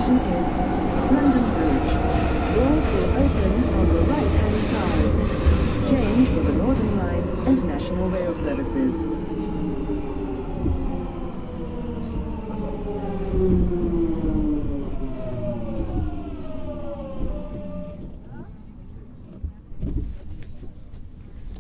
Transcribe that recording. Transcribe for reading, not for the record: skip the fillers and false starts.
destination is London Bridge. Doors will open on the right-hand side. Change for the Northern Line and National Rail services.